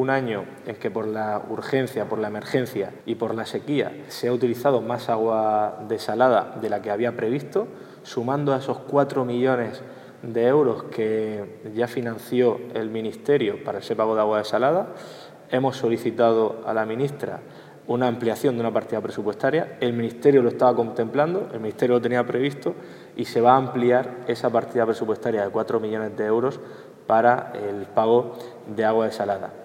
un año en que por la urgencia, por la emergencia y por la sequía se ha utilizado más agua desalada de la que había previsto, sumando a esos 4 millones de euros que ya financió el Ministerio para ese pago de agua desalada, hemos solicitado a la ministra una ampliación de una partida presupuestaria. El Ministerio lo estaba contemplando, el Ministerio lo tenía previsto y se va a ampliar esa partida presupuestaria de 4 millones de euros para el pago de agua desalada.